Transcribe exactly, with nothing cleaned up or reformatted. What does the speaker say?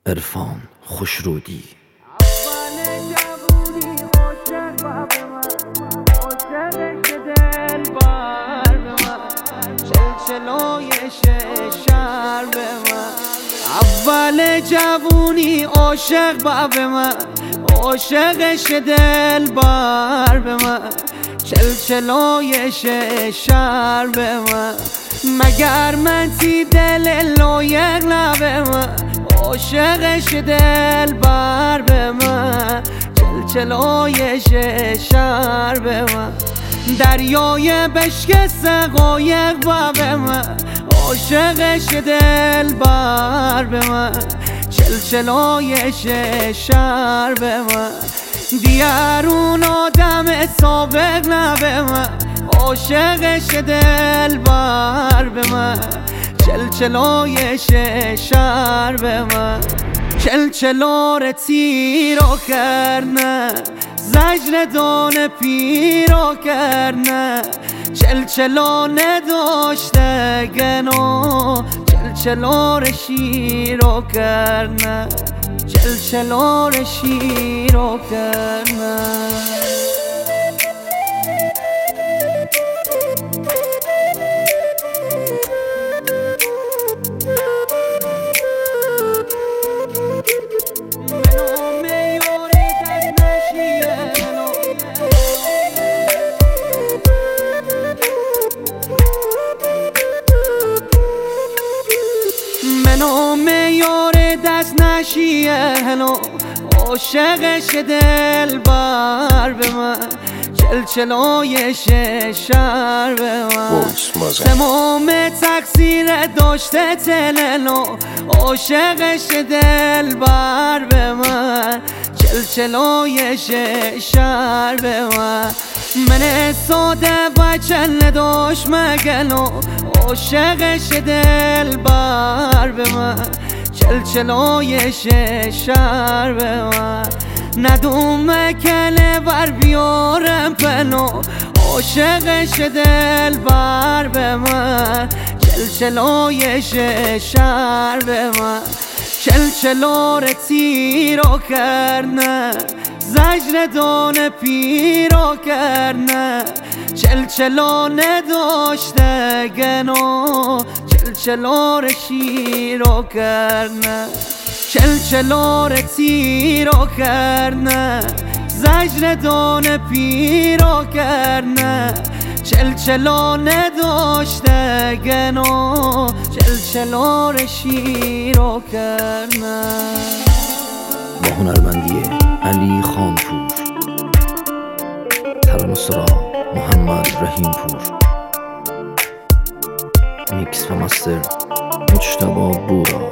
عرفان خوشرودی. اول جوونی عاشق با به من، عاشقش دل بار به من، چلچلای شهر به من، مگر من تی دل لایق لبه من، عاشقش دل بار به من، چلچلای شهر به من، دریای بشکسته قایق با به من، عاشقش دل بار به من، چلچلای شهر به من، دیارون آدم سابق لبه من، عاشقش دل بار به من، چلچلای شهر به من، چلچلار تیرو کرنه زجر دان پیرو کرنه، چلچلا نداشته گنو چلچلار شیرو کرنه، چلچلار شیرو کرنه. نام یار دست نشیه هلو، عاشقش دل بار به من، چلچلای شهر به من، تمام تقصیر داشته تلنو، عاشقش دل بار به من، چلچلای شهر به من، من ساده و چل نداشت مگلو، عاشقش دل بار به من، چلچلای شهر به من، ندوم کله بر بیارم پنو، عاشقش دل بار به من، چلچلای شهر به من، چلچلار تیرو کرنه زجر دان پیرو کرنه، چلچلا نداشته گنو چلچلار شیرو کرنه، چلچلار تیرو کرنه زجر دان پیرو کرنه، چلچلا نداشته گنو چلچلار شیرو کرنه. با هنرمندی علی خانپور، ترانه سرا محمد رحیم پور، میکس و مستر مجتبی بورا.